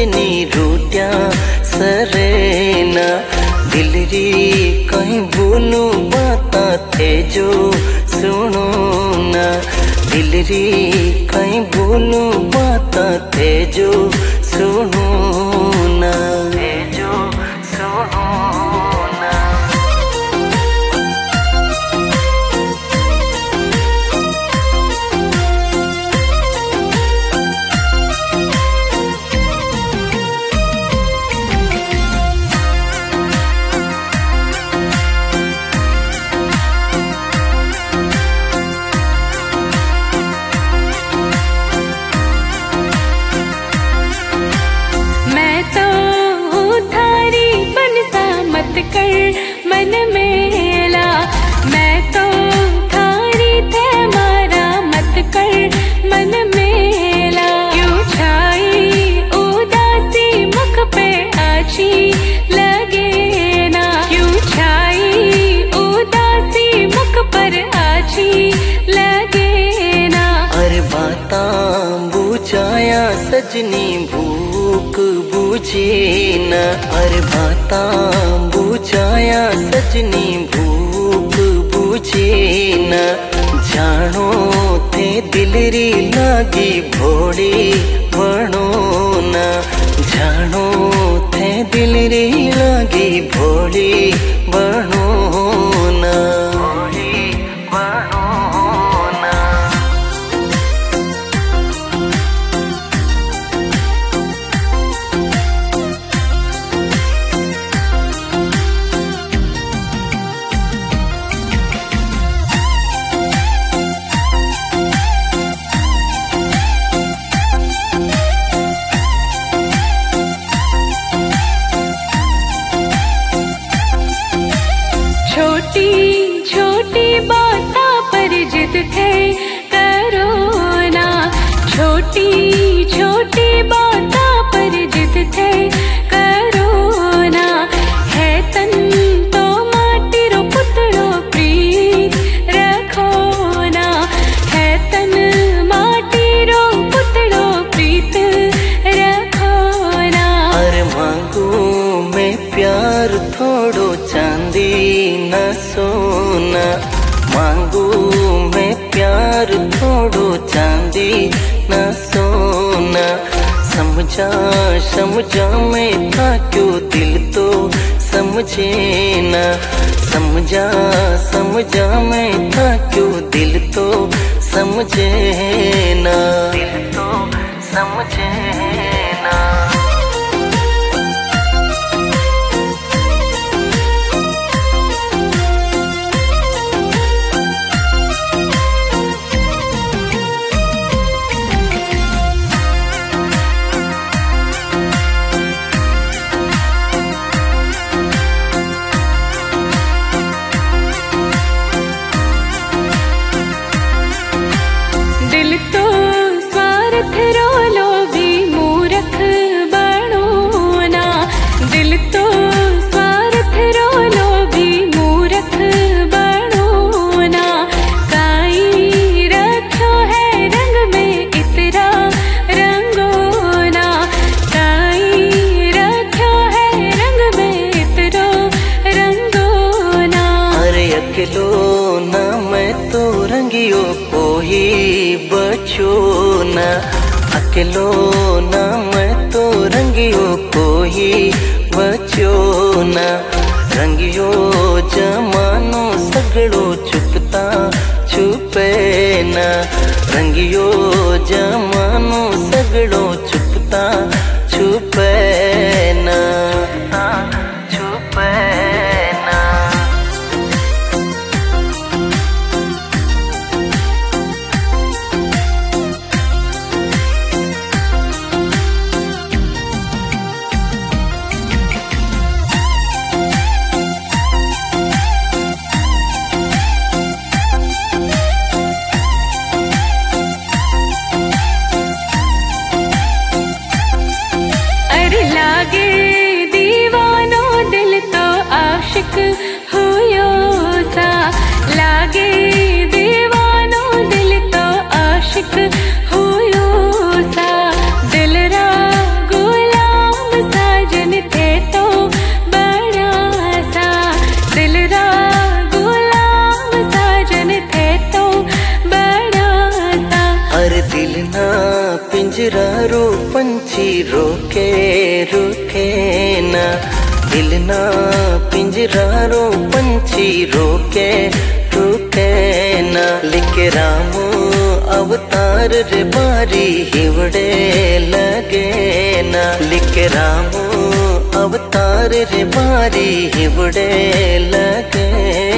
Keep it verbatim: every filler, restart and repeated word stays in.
सजनी रूटिया सरेना दिल री कहीं बोलूं बाता थे जो सुनो ना दिल री कहीं बोलूं बाता थे जो सुनो ना थे जो सुनो ना। कर मन मेला मैं तो थारी थे मारा मत कर मन मेला क्यों छाई उदासी मुख पे आछी लगे ना क्यों छाई उदासी मुख पर आछी लगे ना। अरे बाता बुझाया सजनी भूख बुझे न अरे बाता बुझाया सजनी भूख बुझे न जानो थे दिल री लागी भोड़ी बनो न जानो थे दिल री लागी भोड़ी बनो न भोड़ी बनो न। छोटी छोटी बातों पर जिद थे करो ना छोटी छोटी बातों पर जिद थे करो ना है तन तो माटी रो पुतरो प्रीत रखो ना है तन माटी रो पुतरो प्रीत रखो ना। अरे मांगू मैं प्यार थोड़ो चांदी न सोना मांगू मैं प्यार थोड़ो चांदी न सोना समझा समझा मैं था क्यों दिल तो समझे ना समझा समझा मैं था क्यों दिल तो समझे ना दिल तो समझे ना। दिल तो स्वार्थ रो लोभी मूर्ख बनो ना दिल तो स्वार्थ रो लोभी मूर्ख बनो ना काई रखो है रंग में इतरा रंगो ना काई रखो है रंग में इतरो रंगो ना। अरे अकेलो ना मैं तो रंगियो कोई बचो ना अकेलो ना मैं तो रंगियो कोई बचो ना रंगियो जमानो सगड़ो छुपता छुपे ना रंगियो जमानो सगड़ो छुपता छुपे ना छुपे ना। पिंजरा रो पंछी रोके रुके ना, दिल ना पिंजरा रो पंछी रोके रुके ना। लिखे राम अवतार रे बारी हिवड़े लगे ना, लिखे राम अवतार रे बारी हिवड़े लगे